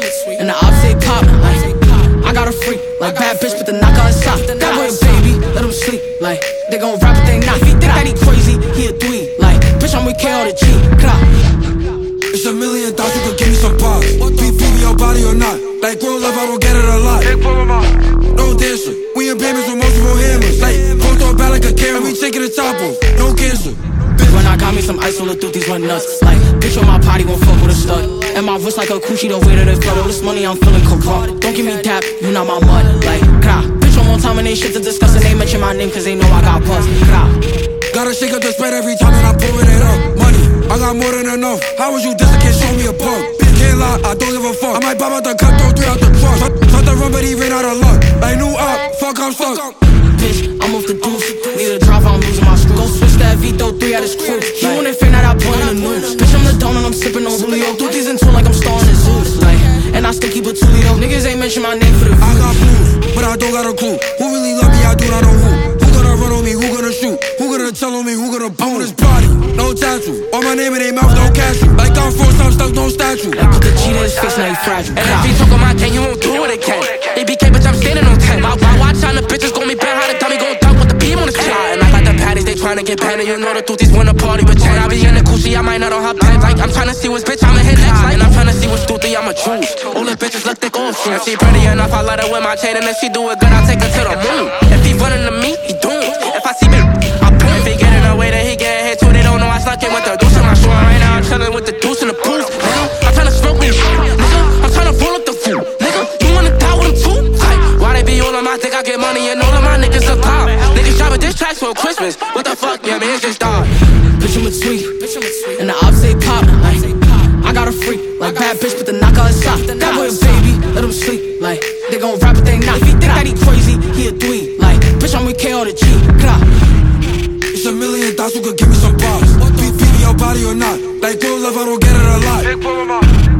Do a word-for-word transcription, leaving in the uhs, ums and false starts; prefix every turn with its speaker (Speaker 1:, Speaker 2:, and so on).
Speaker 1: and the ops say pop. Like, I got a freak, like bad bitch, but the knock on his sock. That boy a baby, let him sleep. Like, they gon' rap but they not. If he think that he crazy, he a dweeb. Like, bitch, I'm with K O the G.
Speaker 2: It's a million thoughts, you could give me some bars. Be feed your body or not. Like real love, I don't get it a lot. No dancer, we in babies with multiple hammers. Like, gon' throw it back like a camera. We taking the top off, no cancer.
Speaker 1: When I got me some ice, all the these went nuts. Like, bitch on my body won't fuck with a stud. And my wrist like a coochie, the way that it flood. All this money, I'm feeling corrupt. Don't give me dap, you not my mud. Like, grah. Bitch on one time and they shit to discuss. And they mention my name cause they know I got buzz. Grah.
Speaker 2: Gotta shake up the spread every time that I'm pouring it up. Money, I got more than enough. How was you this? Can't show me a bug. Bitch can't lie, I don't give a fuck. I might pop out the cut, throw three out the trunk. Thought the run, but he ran out of luck. Like new up, fuck, I'm stuck.
Speaker 1: Bitch, I'm off the deuce. Need a driver, I'm losing my screw. Go switch that Vito three at his crew. You wanna fin that I put in the news. Bitch, I'm the don and I'm sipping on Julio. Do these in two like I'm starring in Zeus. Like, and I still keep a Tulio. Niggas ain't mention my name for the view.
Speaker 2: I got blues, but I don't got a clue. Who really love me, I do not know who. Who gonna run on me, who gonna shoot? Who gonna tell on me, who gonna bone his body? No tattoo, on my name and they mouth, no cashew. Like I'm forced, I'm stuck, no statue.
Speaker 1: Like put the G to his face, now he fragile.
Speaker 3: And if he talk on my cane, you won't do it again. A B K, bitch, I'm standing on ten. My, my watch on the bitches gon' be bad, how the dummy gon' dunk with the beam on his chin. And I got the patties, they tryna get paid. And you know the tooties wanna party with ten. I be in the coochie, I might not on her bed. Like I'm tryna see which bitch I'ma hit next. And I'm tryna see which stupid I'ma choose. All the bitches look thick off shit. She pretty enough, I let her wear my chain. And if she do it good, I'll take her to the moon. If he running to me, he doomed. If I see me, I boom. If he get in the way that he get hit too, they don't know I snuck in with the deuce in my shoe. Right now I'm chillin' with the deuce in the booth. Nigga, I'm tryna smoke me, nigga. I'm tryna roll up the food, nigga. You wanna die with him too? Like, why they be all on my dick? I get money and all of my niggas up top. Niggas dropping diss tracks for Christmas. What the fuck? Yeah, man, it's just dog.
Speaker 1: Bitch, I'm a tweet, and the ops say pop. Like, I got a freak, like bad bitch, but the knock on his sock. That boy a baby, let him sleep. Like, they gon' rap but they not. If he think that he crazy, he a dweeb. Like, bitch, I'm with K O the G.
Speaker 2: It's a million thoughts, you could give me some bars. Be feed your body or not. Like real love, I don't get it a lot.